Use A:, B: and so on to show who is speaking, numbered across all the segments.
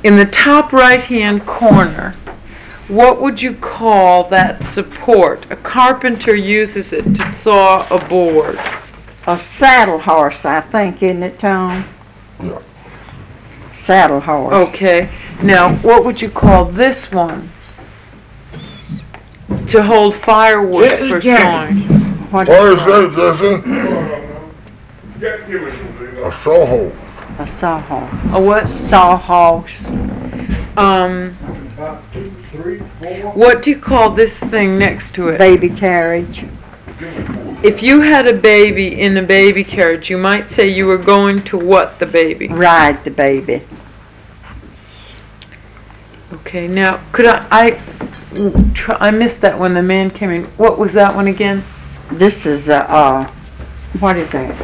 A: in the top right-hand corner, what would you call that support? A carpenter uses it to saw a board.
B: A saddle horse, I think, isn't it, Tom?
C: Yeah.
B: Saddle horse.
A: Okay. Now, what would you call this one? To hold firewood for sawing.
B: What
C: What is that, Jesse? A sawhorse.
B: A sawhorse.
A: A what?
B: Sawhorse.
A: What do you call this thing next to it?
B: Baby carriage.
A: If you had a baby in a baby carriage, you might say you were going to what the baby?
B: Ride the baby.
A: Okay, now, could I missed that when the man came in. What was that one again?
B: This is what is that?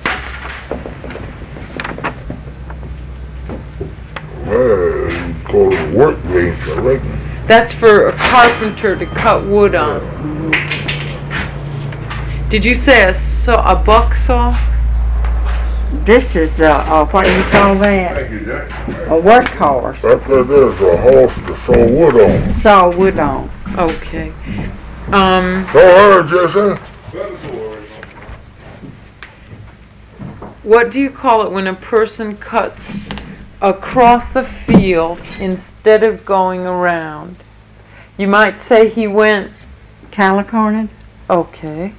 C: Well, you call it a workbench, I reckon.
A: That's for a carpenter to cut wood on. Did you say a buck saw?
B: This is what do you call that? A workhorse.
C: That is a horse to saw wood on.
B: Saw wood on.
A: Okay.
C: Go ahead, Jesse.
A: What do you call it when a person cuts across the field instead of going around? You might say he went...
B: Calicornin?
A: Okay.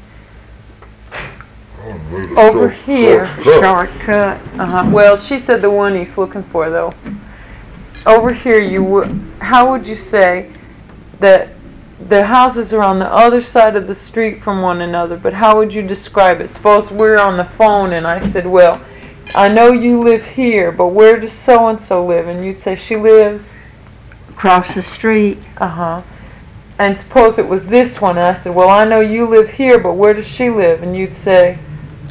C: Over
A: Over here.
B: Shortcut.
A: Well, she said the one he's looking for, though. Over here, how would you say that the houses are on the other side of the street from one another, but how would you describe it? Suppose we're on the phone and I said, well, I know you live here, but where does so-and-so live? And you'd say, she lives?
B: Across the street.
A: And suppose it was this one, and I said, well, I know you live here, but where does she live? And you'd say?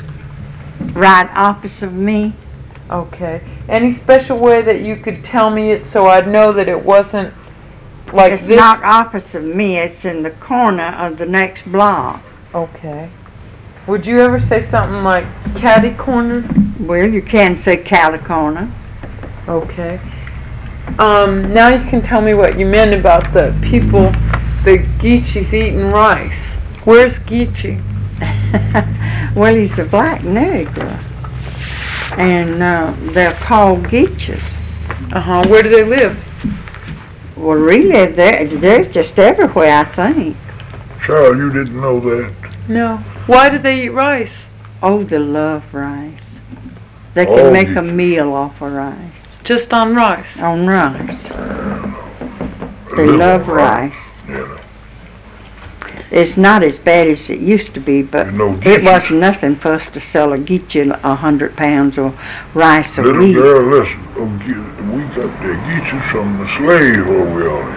B: Right opposite of me.
A: Okay. Any special way that you could tell me it so I'd know that it wasn't like
B: it's
A: this?
B: It's not opposite of me. It's in the corner of the next block.
A: Okay. Would you ever say something like catty corner?
B: Well, you can say catty corner.
A: Okay. Now you can tell me what you meant about the people, the Geechees eating rice. Where's Geechee?
B: Well, he's a black nigger. And they're called Geeches.
A: Where do they live?
B: Well, really, they're just everywhere, I think.
C: Child, you didn't know that?
A: No. Why do they eat rice?
B: Oh, they love rice. They can make a meal off of rice.
A: Just on rice?
B: On rice. They love rice.
C: Yeah.
B: It's not as bad as it used to be, but it was nothing for us to sell a Geechee 100 pounds of rice a week.
C: Little girl, listen, we got the Geechees from the slave over on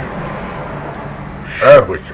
C: Africa.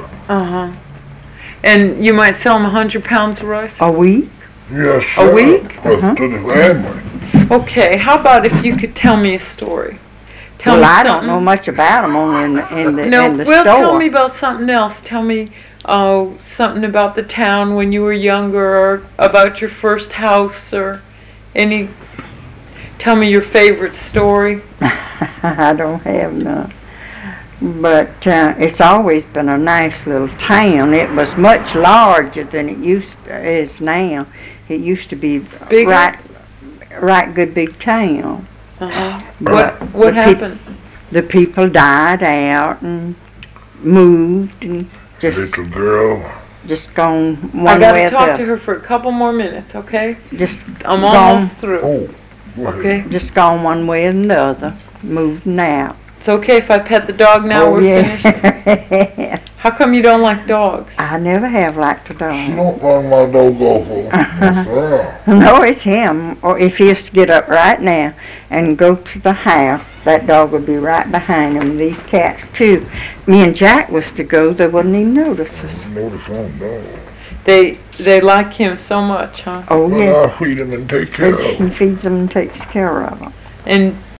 A: And you might sell them 100 pounds of rice?
B: A week?
C: Yes, sir.
A: A week?
C: To the family.
A: Okay, how about if you could tell me a story?
B: Well, I don't know much about them, only in the store.
A: Tell me about something else. Tell me something about the town when you were younger, or about your first house, or any. Tell me your favorite story.
B: I don't have none. But it's always been a nice little town. It was much larger than it is now. It used to be right good big town.
A: What happened?
B: The people died out and moved and just
C: Little girl.
B: Just gone one way or the other.
A: I got to talk to her for a couple more minutes, okay? I'm
B: gone,
A: almost through.
C: Oh,
A: okay.
B: Just gone one way or the other, moved out.
A: It's okay if I pet the dog now. We're finished. How come you don't like dogs?
B: I never have liked a dog.
C: She don't run my dog off.
B: No, it's him. Or if he has to get up right now and go to the house, that dog would be right behind him. These cats too. Me and Jack was to go, they wouldn't even notice us.
C: Notice on dog.
A: They like him so much, huh?
B: Oh yeah.
C: I feed him and take care of him.
B: He feeds them and takes care of them.
A: And